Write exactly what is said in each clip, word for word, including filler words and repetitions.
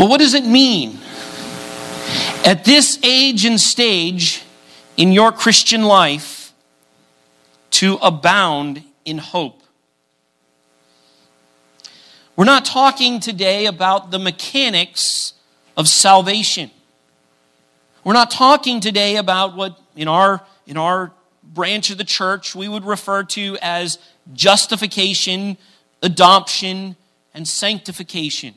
Well, what does it mean at this age and stage in your Christian life to abound in hope? We're not talking today about the mechanics of salvation. We're not talking today about what in our in our branch of the church we would refer to as justification, adoption, and sanctification.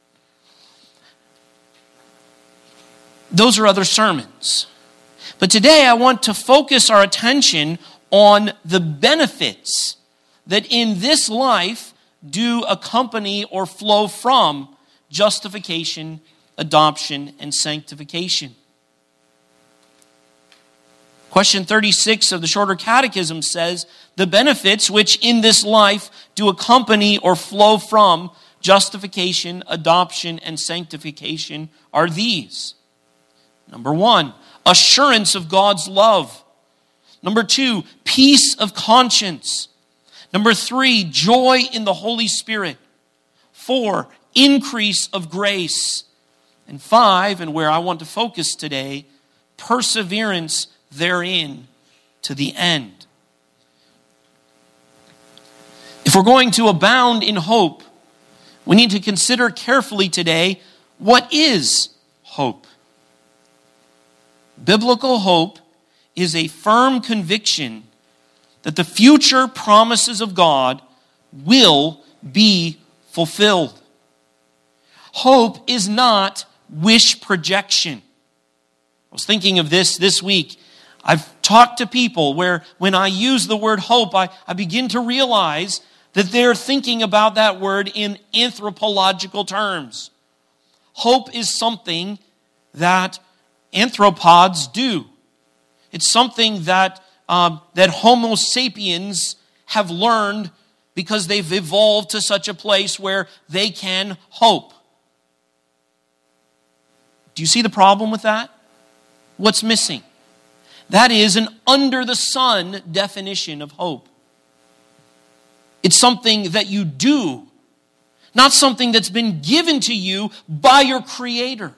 Those are other sermons. But today I want to focus our attention on the benefits that in this life do accompany or flow from justification, adoption, and sanctification. Question thirty-six of the Shorter Catechism says, the benefits which in this life do accompany or flow from justification, adoption, and sanctification are these. Number one, assurance of God's love. Number two, peace of conscience. Number three, joy in the Holy Spirit. Four, increase of grace. And five, and where I want to focus today, perseverance therein to the end. If we're going to abound in hope, we need to consider carefully today, what is hope? Biblical hope is a firm conviction that the future promises of God will be fulfilled. Hope is not wish projection. I was thinking of this this week. I've talked to people where when I use the word hope, I, I begin to realize that they're thinking about that word in anthropological terms. Hope is something that anthropods do. It's something that um, that Homo sapiens have learned because they've evolved to such a place where they can hope. Do you see the problem with that? What's missing? That is an under-the-sun definition of hope. It's something that you do, not something that's been given to you by your Creator.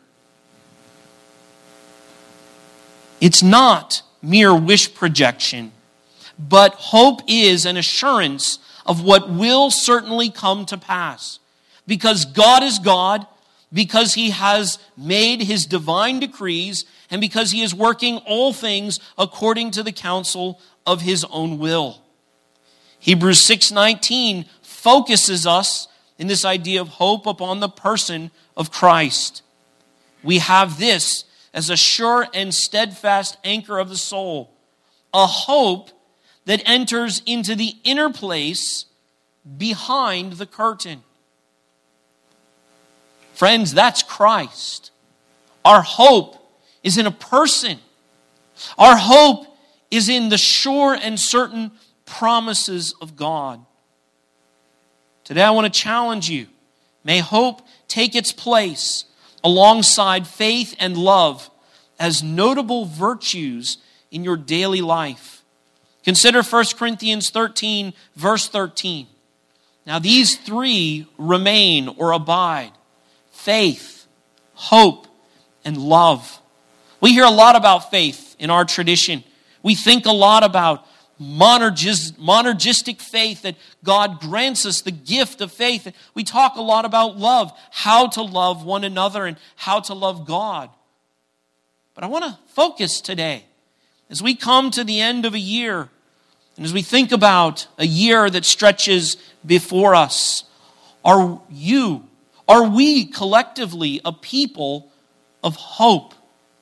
It's not mere wish projection, but hope is an assurance of what will certainly come to pass. Because God is God, because He has made His divine decrees, and because He is working all things according to the counsel of His own will. Hebrews six nineteen focuses us in this idea of hope upon the person of Christ. We have this as a sure and steadfast anchor of the soul, a hope that enters into the inner place behind the curtain. Friends, that's Christ. Our hope is in a person. Our hope is in the sure and certain promises of God. Today I want to challenge you. May hope take its place alongside faith and love as notable virtues in your daily life. Consider First Corinthians thirteen, verse thirteen. Now these three remain or abide: faith, hope, and love. We hear a lot about faith in our tradition. We think a lot about monergis, monergistic faith, that God grants us the gift of faith. We talk a lot about love, how to love one another and how to love God. But I want to focus today, as we come to the end of a year, and as we think about a year that stretches before us, are you, are we collectively a people of hope?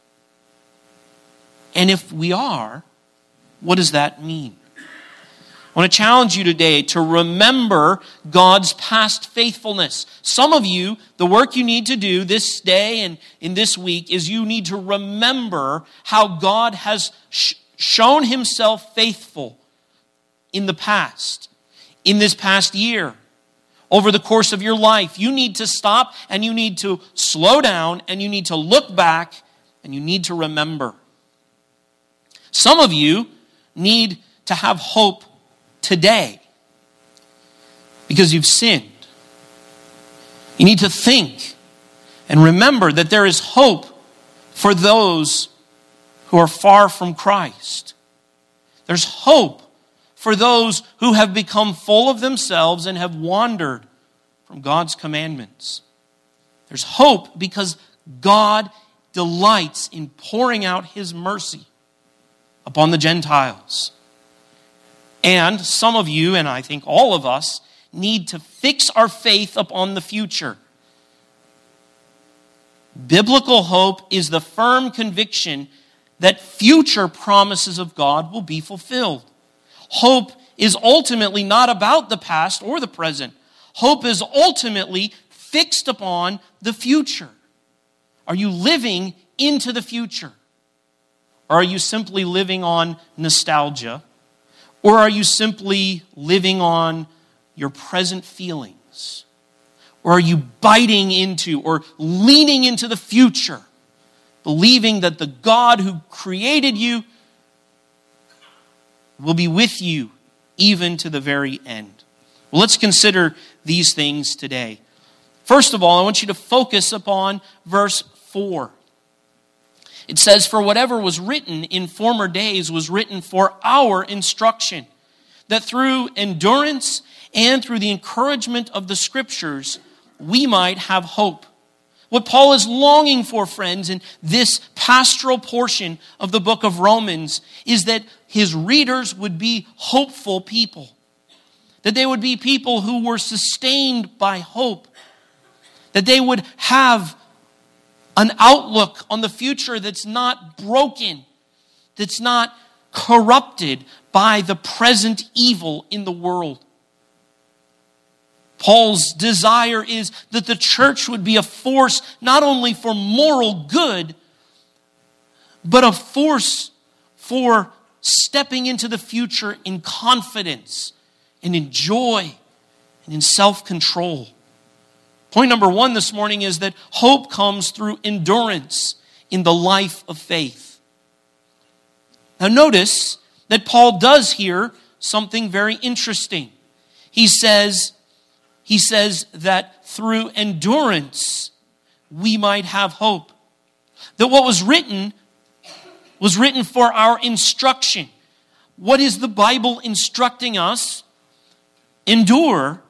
And if we are, what does that mean? I want to challenge you today to remember God's past faithfulness. Some of you, the work you need to do this day and in this week is you need to remember how God has sh- shown Himself faithful in the past, in this past year, over the course of your life. You need to stop and you need to slow down and you need to look back and you need to remember. Some of you need to have hope today because you've sinned. You need to think And remember that there is hope for those who are far from Christ. There's hope for those who have become full of themselves and have wandered from God's commandments. There's hope because God delights in pouring out his mercy upon the Gentiles. And some of you, and I think all of us, need to fix our faith upon the future. Biblical hope is the firm conviction that future promises of God will be fulfilled. Hope is ultimately not about the past or the present. Hope is ultimately fixed upon the future. Are you living into the future? Or are you simply living on nostalgia? Or are you simply living on your present feelings? Or are you biting into or leaning into the future, believing that the God who created you will be with you even to the very end? Well, let's consider these things today. First of all, I want you to focus upon verse four. It says, "For whatever was written in former days was written for our instruction, that through endurance and through the encouragement of the Scriptures, we might have hope." What Paul is longing for, friends, in this pastoral portion of the book of Romans is that his readers would be hopeful people. That they would be people who were sustained by hope. That they would have an outlook on the future that's not broken, that's not corrupted by the present evil in the world. Paul's desire is that the church would be a force not only for moral good, but a force for stepping into the future in confidence and in joy and in self-control. Point number one this morning is that hope comes through endurance in the life of faith. Now notice that Paul does here something very interesting. He says, he says that through endurance we might have hope. That what was written was written for our instruction. What is the Bible instructing us? Endure,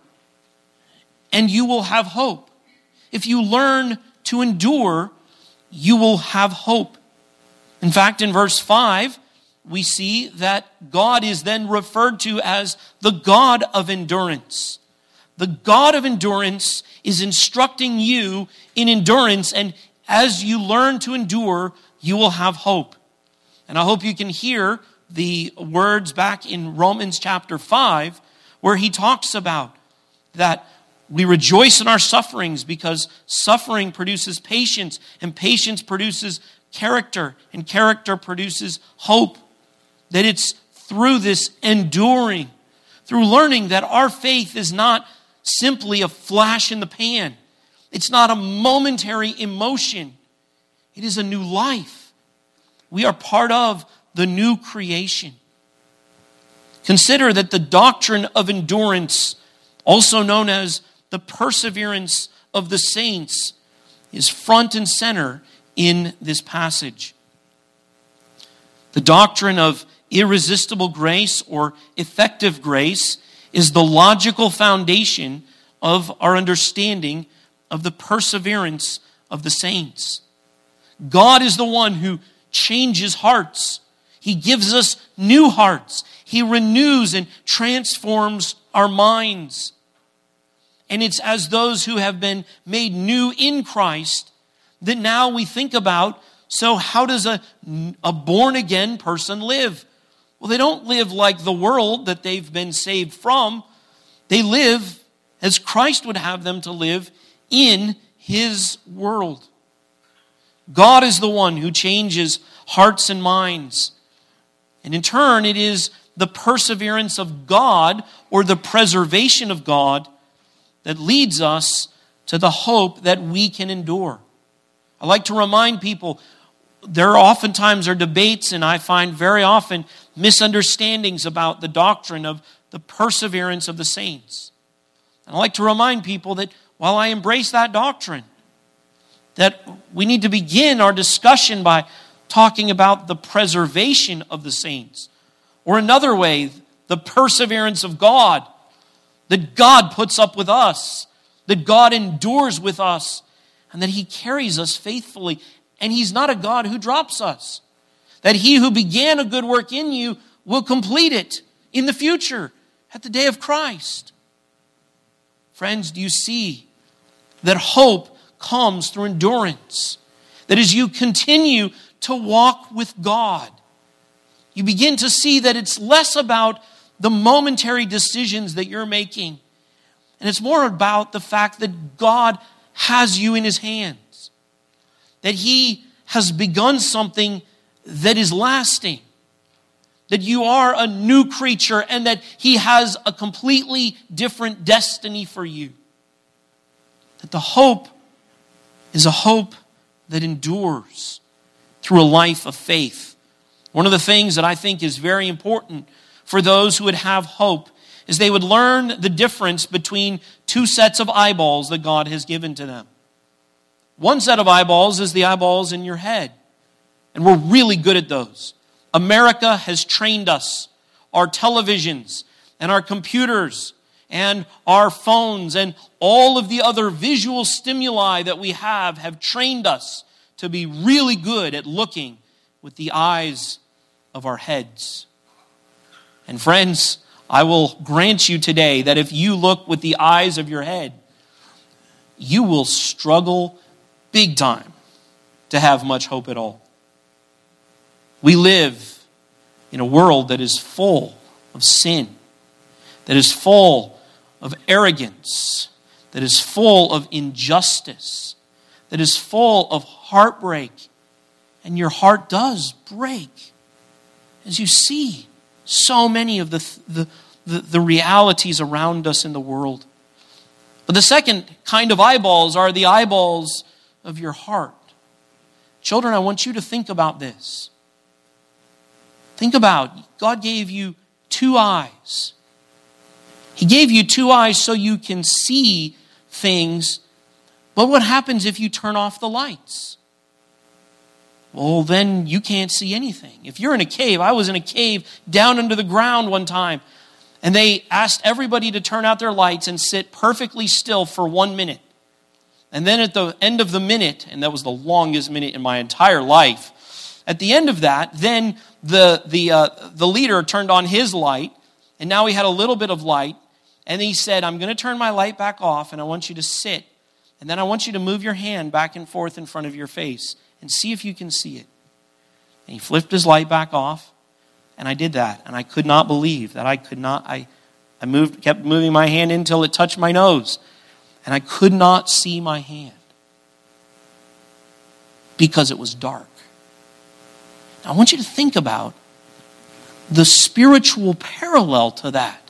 and you will have hope. If you learn to endure, you will have hope. In fact, in verse five, we see that God is then referred to as the God of endurance. The God of endurance is instructing you in endurance, and as you learn to endure, you will have hope. And I hope you can hear the words back in Romans chapter five, where he talks about that we rejoice in our sufferings because suffering produces patience, and patience produces character, and character produces hope. That it's through this enduring, through learning that our faith is not simply a flash in the pan. It's not a momentary emotion. It is a new life. We are part of the new creation. Consider that the doctrine of endurance, also known as the perseverance of the saints, is front and center in this passage. The doctrine of irresistible grace or effective grace is the logical foundation of our understanding of the perseverance of the saints. God is the one who changes hearts. He gives us new hearts. He renews and transforms our minds. And it's as those who have been made new in Christ that now we think about, so how does a, a born-again person live? Well, they don't live like the world that they've been saved from. They live as Christ would have them to live in his world. God is the one who changes hearts and minds. And in turn, it is the perseverance of God or the preservation of God that leads us to the hope that we can endure. I like to remind people, there oftentimes are debates, and I find very often misunderstandings about the doctrine of the perseverance of the saints. And I like to remind people that while I embrace that doctrine, that we need to begin our discussion by talking about the preservation of the saints. Or another way, the perseverance of God. That God puts up with us. That God endures with us. And that He carries us faithfully. And He's not a God who drops us. That He who began a good work in you will complete it in the future at the day of Christ. Friends, do you see that hope comes through endurance? That as you continue to walk with God, you begin to see that it's less about the momentary decisions that you're making. And it's more about the fact that God has you in His hands. That He has begun something that is lasting. That you are a new creature and that He has a completely different destiny for you. That the hope is a hope that endures through a life of faith. One of the things that I think is very important for those who would have hope is they would learn the difference between two sets of eyeballs that God has given to them. One set of eyeballs is the eyeballs in your head. And we're really good at those. America has trained us. Our televisions and our computers and our phones and all of the other visual stimuli that we have have trained us to be really good at looking with the eyes of our heads. And friends, I will grant you today that if you look with the eyes of your head, you will struggle big time to have much hope at all. We live in a world that is full of sin, that is full of arrogance, that is full of injustice, that is full of heartbreak. And your heart does break as you see so many of the, the, the, the realities around us in the world. But the second kind of eyeballs are the eyeballs of your heart. Children, I want you to think about this. Think about, God gave you two eyes. He gave you two eyes so you can see things. But what happens if you turn off the lights? Well, then you can't see anything. If you're in a cave, I was in a cave down under the ground one time, and they asked everybody to turn out their lights and sit perfectly still for one minute. And then at the end of the minute, and that was the longest minute in my entire life, at the end of that, then the the uh, the leader turned on his light, and now he had a little bit of light, and he said, I'm going to turn my light back off, and I want you to sit, and then I want you to move your hand back and forth in front of your face, and see if you can see it. And he flipped his light back off, and I did that, and I could not believe that I could not, I, I moved, kept moving my hand until it touched my nose, and I could not see my hand because it was dark. Now, I want you to think about the spiritual parallel to that.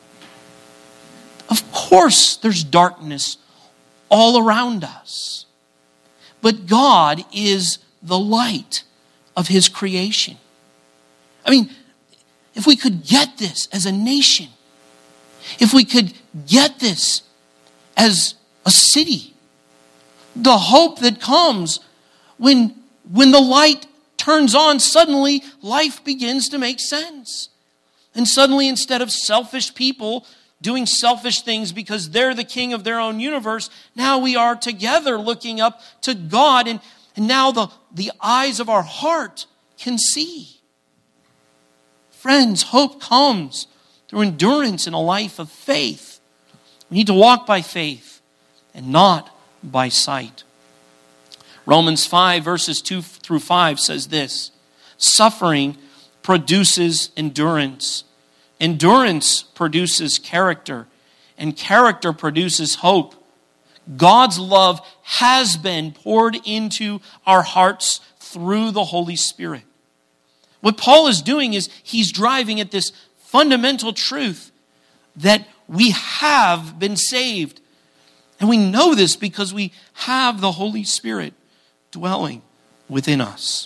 Of course, there's darkness all around us. But God is the light of His creation. I mean, if we could get this as a nation, if we could get this as a city, the hope that comes when, when the light turns on, suddenly life begins to make sense. And suddenly, instead of selfish people doing selfish things because they're the king of their own universe, now we are together looking up to God, and, and now the, the eyes of our heart can see. Friends, hope comes through endurance in a life of faith. We need to walk by faith and not by sight. Romans five verses two through five says this: suffering produces endurance. Endurance produces character, and character produces hope. God's love has been poured into our hearts through the Holy Spirit. What Paul is doing is he's driving at this fundamental truth that we have been saved. And we know this because we have the Holy Spirit dwelling within us.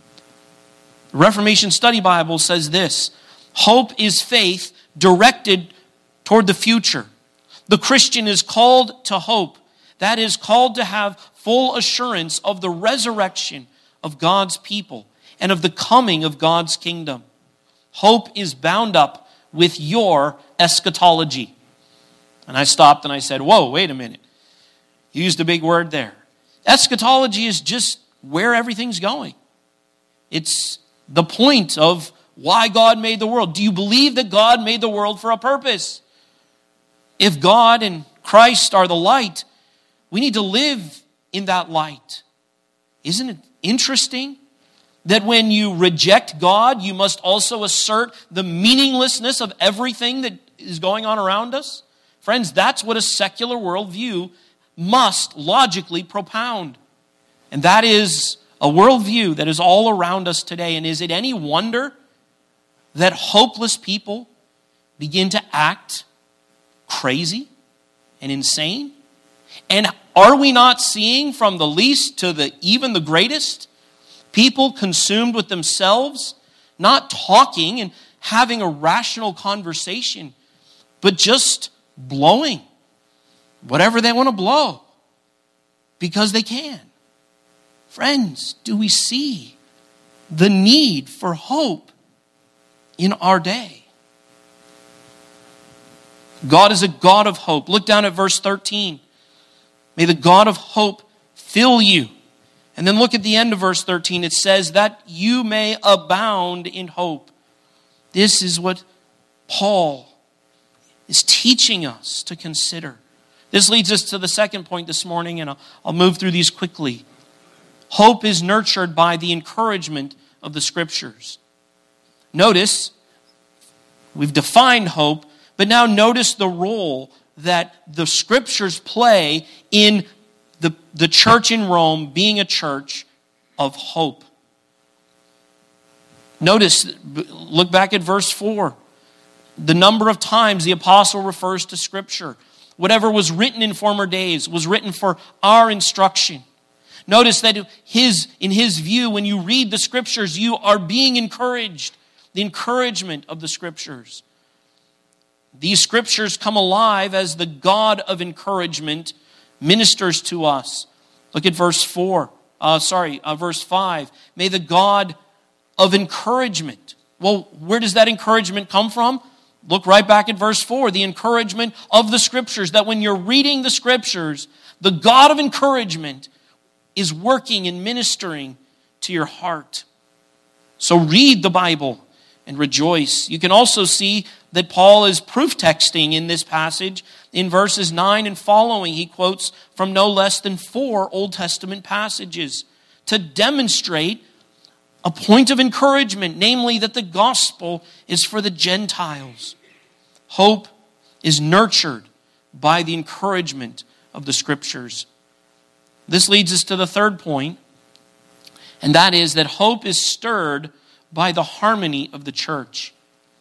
The Reformation Study Bible says this: hope is faith directed toward the future. The Christian is called to hope. That is, called to have full assurance of the resurrection of God's people and of the coming of God's kingdom. Hope is bound up with your eschatology. And I stopped and I said, whoa, wait a minute. You used a big word there. Eschatology is just where everything's going. It's the point of why God made the world. Do you believe that God made the world for a purpose? If God and Christ are the light, we need to live in that light. Isn't it interesting that when you reject God, you must also assert the meaninglessness of everything that is going on around us? Friends, that's what a secular worldview must logically propound. And that is a worldview that is all around us today. And is it any wonder that hopeless people begin to act crazy and insane? And are we not seeing from the least to the even the greatest people consumed with themselves, not talking and having a rational conversation, but just blowing whatever they want to blow because they can? Friends, do we see the need for hope in our day? God is a God of hope. Look down at verse thirteen. May the God of hope fill you. And then look at the end of verse thirteen. It says that you may abound in hope. This is what Paul is teaching us to consider. This leads us to the second point this morning, and I'll, I'll move through these quickly. Hope is nurtured by the encouragement of the Scriptures. Notice, we've defined hope, but now notice the role that the Scriptures play in the, the church in Rome being a church of hope. Notice, look back at verse four. The number of times the apostle refers to Scripture. Whatever was written in former days was written for our instruction. Notice that his, in his view, when you read the Scriptures, you are being encouraged. The encouragement of the Scriptures. These Scriptures come alive as the God of encouragement ministers to us. Look at verse four. Uh, sorry, uh, verse five. May the God of encouragement. Well, where does that encouragement come from? Look right back at verse four. The encouragement of the Scriptures. That when you're reading the Scriptures, the God of encouragement is working and ministering to your heart. So read the Bible and rejoice. You can also see that Paul is proof texting in this passage. In verses nine and following, he quotes from no less than four Old Testament passages to demonstrate a point of encouragement, namely that the gospel is for the Gentiles. Hope is nurtured by the encouragement of the Scriptures. This leads us to the third point, and that is that hope is stirred by the harmony of the church.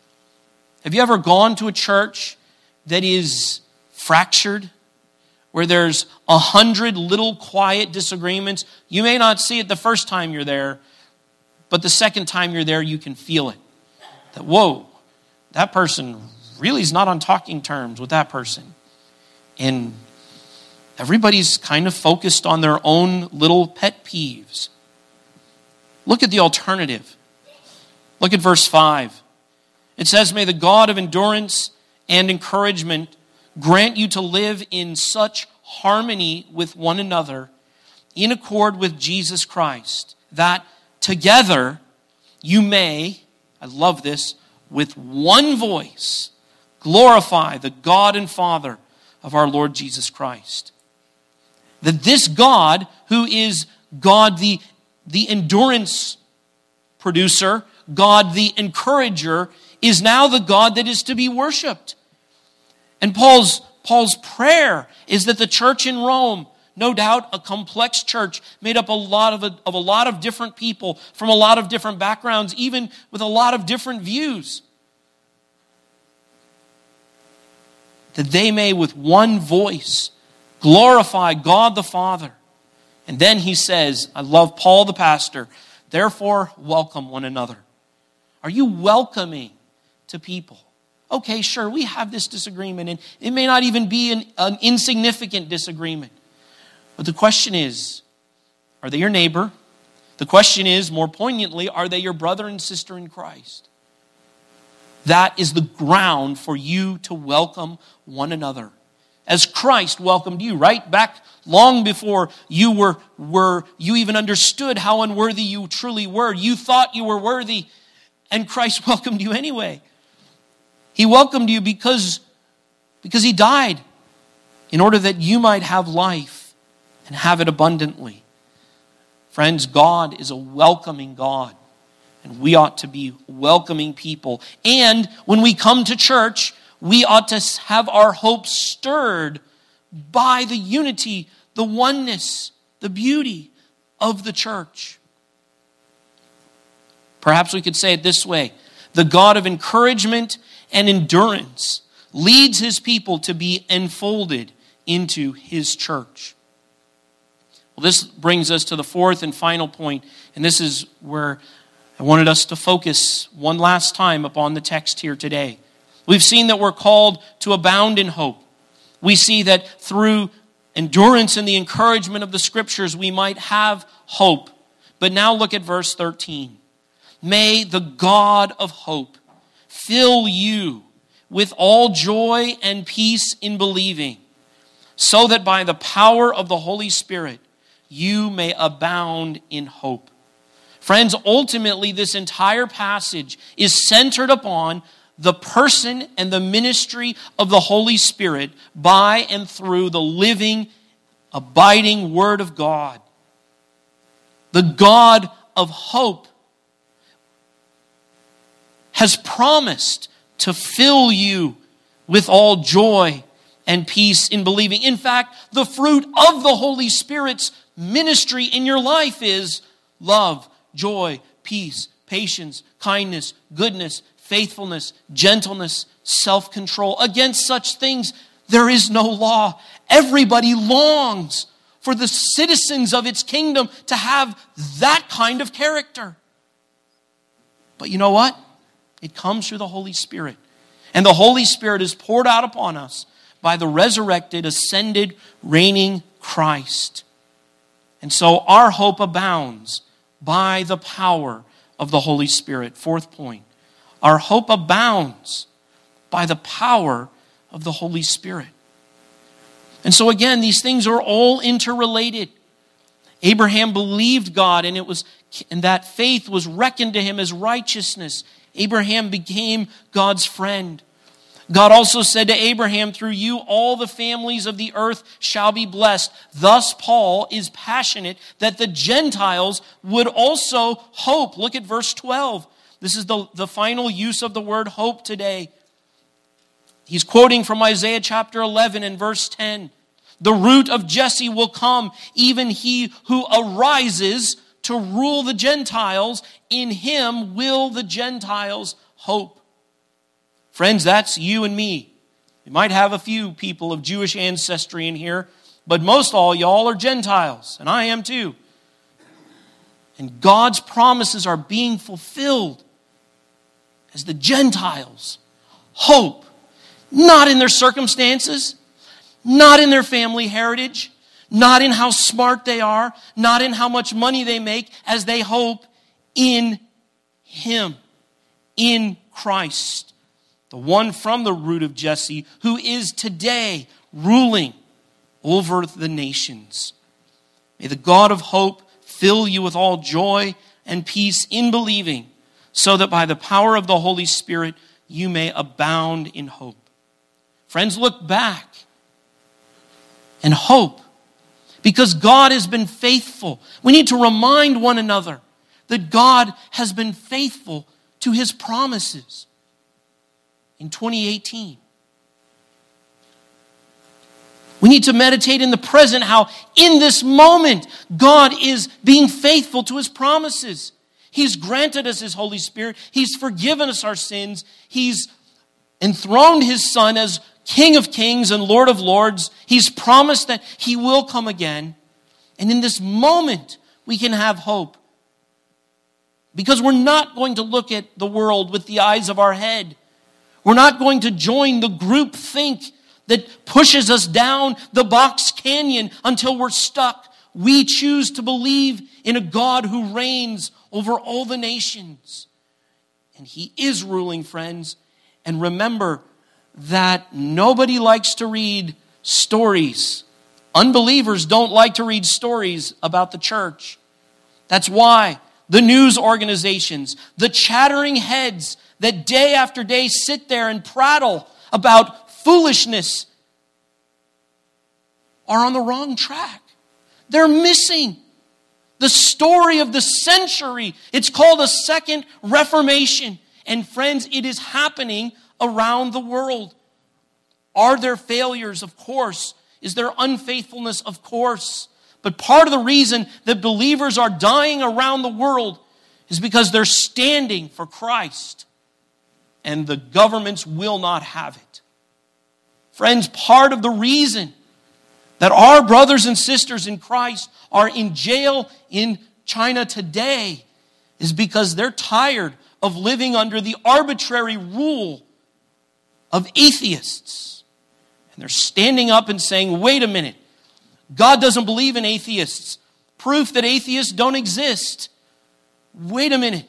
Have you ever gone to a church that is fractured, where there's a hundred little quiet disagreements? You may not see it the first time you're there, but the second time you're there, you can feel it. That, whoa, that person really is not on talking terms with that person. And everybody's kind of focused on their own little pet peeves. Look at the alternative. Look at verse five. It says, may the God of endurance and encouragement grant you to live in such harmony with one another in accord with Jesus Christ, that together you may, I love this, with one voice glorify the God and Father of our Lord Jesus Christ. That this God, who is God the, the endurance producer, God the encourager, is now the God that is to be worshipped. And Paul's, Paul's prayer is that the church in Rome, no doubt a complex church made up a lot of a, of a lot of different people from a lot of different backgrounds, even with a lot of different views, that they may with one voice glorify God the Father. And then he says, I love Paul the pastor, therefore welcome one another. Are you welcoming to people? Okay, sure, we have this disagreement, and it may not even be an, an insignificant disagreement. But the question is, are they your neighbor? The question is, more poignantly, are they your brother and sister in Christ? That is the ground for you to welcome one another. As Christ welcomed you, right? Back long before you were, were you even understood how unworthy you truly were. You thought you were worthy, and Christ welcomed you anyway. He welcomed you because, because he died in order that you might have life and have it abundantly. Friends, God is a welcoming God, and we ought to be welcoming people. And when we come to church, we ought to have our hope stirred by the unity, the oneness, the beauty of the church. Perhaps we could say it this way: the God of encouragement and endurance leads his people to be enfolded into his church. Well, this brings us to the fourth and final point, and this is where I wanted us to focus one last time upon the text here today. We've seen that we're called to abound in hope. We see that through endurance and the encouragement of the Scriptures, we might have hope. But now look at verse thirteen. May the God of hope fill you with all joy and peace in believing, so that by the power of the Holy Spirit you may abound in hope. Friends, ultimately this entire passage is centered upon the person and the ministry of the Holy Spirit by and through the living, abiding Word of God. The God of hope has promised to fill you with all joy and peace in believing. In fact, the fruit of the Holy Spirit's ministry in your life is love, joy, peace, patience, kindness, goodness, faithfulness, gentleness, self-control. Against such things there is no law. Everybody longs for the citizens of its kingdom to have that kind of character. But you know what? It comes through the Holy Spirit. And the Holy Spirit is poured out upon us by the resurrected, ascended, reigning Christ. And so our hope abounds by the power of the Holy Spirit. Fourth point. Our hope abounds by the power of the Holy Spirit. And so again, these things are all interrelated. Abraham believed God, and it was, and that faith was reckoned to him as righteousness. Abraham became God's friend. God also said to Abraham, through you all the families of the earth shall be blessed. Thus Paul is passionate that the Gentiles would also hope. Look at verse twelve. This is the, the final use of the word hope today. He's quoting from Isaiah chapter eleven and verse ten. The root of Jesse will come, even he who arises to rule the Gentiles. In him will the Gentiles hope. Friends, that's you and me. We might have a few people of Jewish ancestry in here, but most all y'all are Gentiles, and I am too. And God's promises are being fulfilled as the Gentiles hope, not in their circumstances, not in their family heritage, not in how smart they are, not in how much money they make, as they hope in Him, in Christ. The one from the root of Jesse, who is today ruling over the nations. May the God of hope fill you with all joy and peace in believing, so that by the power of the Holy Spirit you may abound in hope. Friends, look back and hope, because God has been faithful. We need to remind one another that God has been faithful to His promises. In twenty eighteen. We need to meditate in the present how in this moment God is being faithful to His promises. He's granted us His Holy Spirit. He's forgiven us our sins. He's enthroned His Son as King of Kings and Lord of Lords. He's promised that He will come again. And in this moment we can have hope. Because we're not going to look at the world with the eyes of our head. We're not going to join the group think that pushes us down the box canyon until we're stuck. We choose to believe in a God who reigns over all the nations. And he is ruling, friends. And remember that nobody likes to read stories. Unbelievers don't like to read stories about the church. That's why the news organizations, the chattering heads that day after day sit there and prattle about foolishness are on the wrong track. They're missing the story of the century. It's called a second Reformation. And friends, it is happening around the world. Are there failures? Of course. Is there unfaithfulness? Of course. But part of the reason that believers are dying around the world is because they're standing for Christ. And the governments will not have it. Friends, part of the reason that our brothers and sisters in Christ are in jail in China today is because they're tired of living under the arbitrary rule of atheists. And they're standing up and saying, wait a minute, God doesn't believe in atheists. Proof that atheists don't exist. Wait a minute.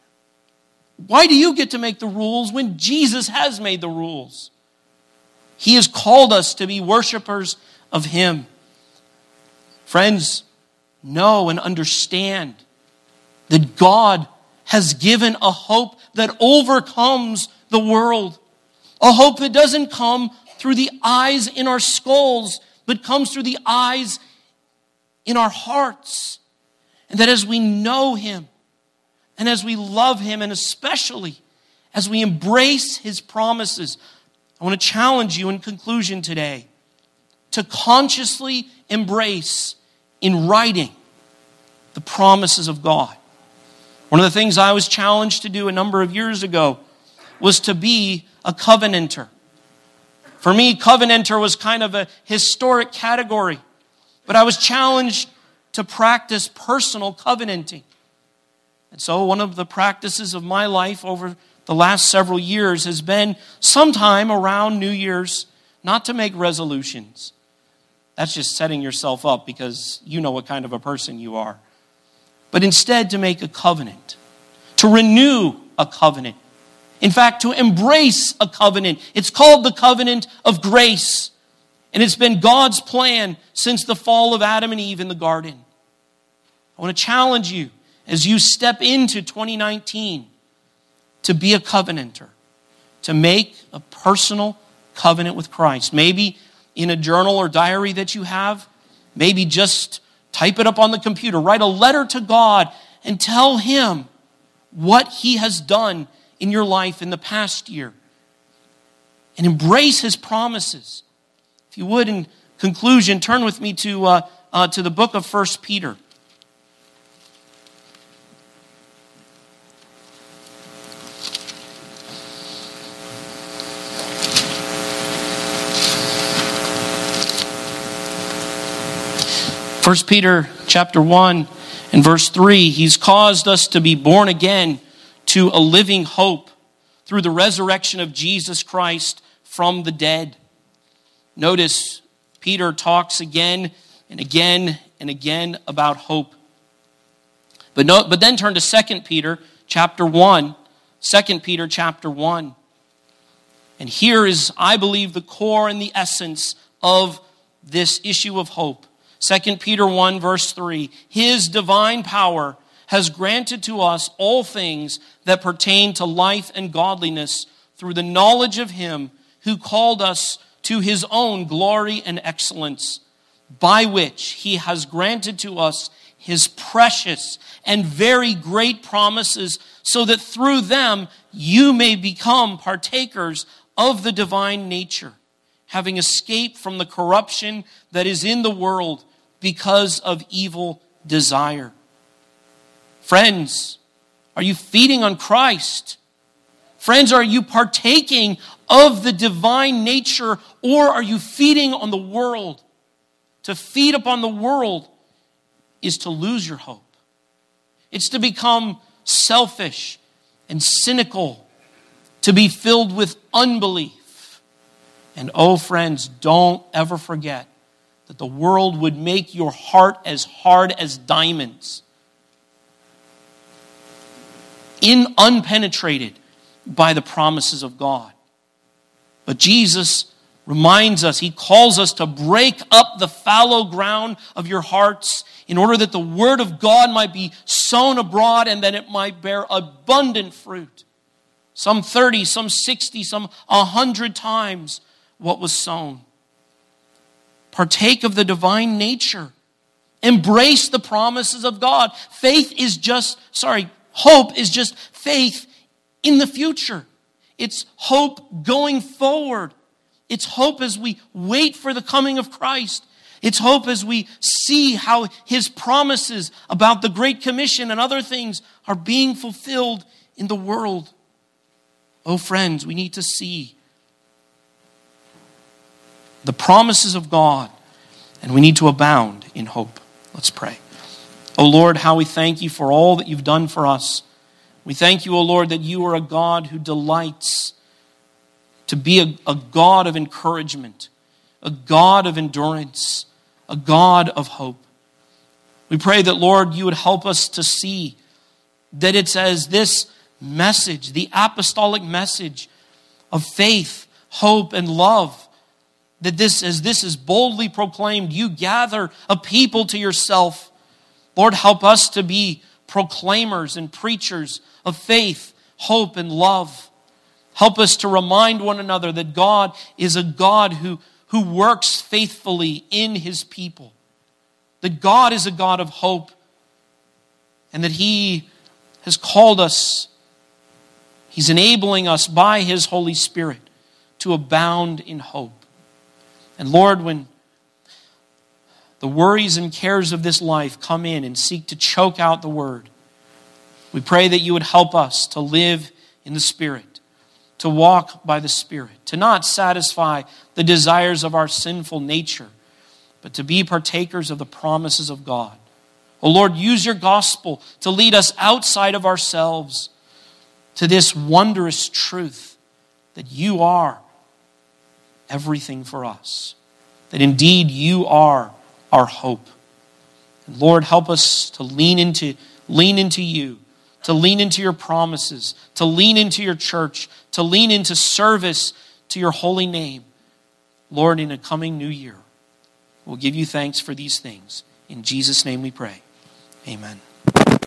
Why do you get to make the rules when Jesus has made the rules? He has called us to be worshipers of him. Friends, know and understand that God has given a hope that overcomes the world. A hope that doesn't come through the eyes in our skulls, but comes through the eyes in our hearts. And that as we know him, and as we love him, and especially as we embrace his promises, I want to challenge you in conclusion today to consciously embrace in writing the promises of God. One of the things I was challenged to do a number of years ago was to be a covenanter. For me, covenanter was kind of a historic category, but I was challenged to practice personal covenanting. And so one of the practices of my life over the last several years has been sometime around New Year's not to make resolutions. That's just setting yourself up because you know what kind of a person you are. But instead to make a covenant, to renew a covenant. In fact, to embrace a covenant. It's called the covenant of grace. And it's been God's plan since the fall of Adam and Eve in the garden. I want to challenge you as you step into twenty nineteen to be a covenanter, to make a personal covenant with Christ. Maybe in a journal or diary that you have, maybe just type it up on the computer, write a letter to God and tell him what he has done in your life in the past year. And embrace his promises. If you would, in conclusion, turn with me to, uh, uh, to the book of First Peter. First Peter chapter one and verse three, he's caused us to be born again to a living hope through the resurrection of Jesus Christ from the dead. Notice Peter talks again and again and again about hope. But no, but then turn to Second Peter chapter one. Second Peter chapter one. And here is, I believe, the core and the essence of this issue of hope. Second Peter one verse three, his divine power has granted to us all things that pertain to life and godliness through the knowledge of him who called us to his own glory and excellence, by which he has granted to us his precious and very great promises, so that through them you may become partakers of the divine nature, having escaped from the corruption that is in the world because of evil desire. Friends, are you feeding on Christ? Friends, are you partaking of the divine nature, or are you feeding on the world? To feed upon the world is to lose your hope. It's to become selfish and cynical, to be filled with unbelief. And oh, friends, don't ever forget that the world would make your heart as hard as diamonds, in unpenetrated by the promises of God. But Jesus reminds us, he calls us to break up the fallow ground of your hearts in order that the word of God might be sown abroad and that it might bear abundant fruit. Some thirty, some sixty, some a hundred times what was sown. Partake of the divine nature. Embrace the promises of God. Faith is just, sorry, hope is just faith in the future. It's hope going forward. It's hope as we wait for the coming of Christ. It's hope as we see how his promises about the Great Commission and other things are being fulfilled in the world. Oh, friends, we need to see the promises of God, and we need to abound in hope. Let's pray. Oh Lord, how we thank you for all that you've done for us. We thank you, O Lord, that you are a God who delights to be a, a God of encouragement, a God of endurance, a God of hope. We pray that, Lord, you would help us to see that it's as this message, the apostolic message of faith, hope, and love, that this, as this is boldly proclaimed, you gather a people to yourself. Lord, help us to be proclaimers and preachers of faith, hope, and love. Help us to remind one another that God is a God who, who works faithfully in his people. That God is a God of hope, and that he has called us, he's enabling us by his Holy Spirit to abound in hope. And Lord, when the worries and cares of this life come in and seek to choke out the word, we pray that you would help us to live in the Spirit, to walk by the Spirit, to not satisfy the desires of our sinful nature, but to be partakers of the promises of God. Oh Lord, use your gospel to lead us outside of ourselves to this wondrous truth that you are everything for us, that indeed you are our hope. And Lord, help us to lean into, lean into you, to lean into your promises, to lean into your church, to lean into service to your holy name. Lord, in a coming new year, we'll give you thanks for these things. In Jesus' name we pray. Amen.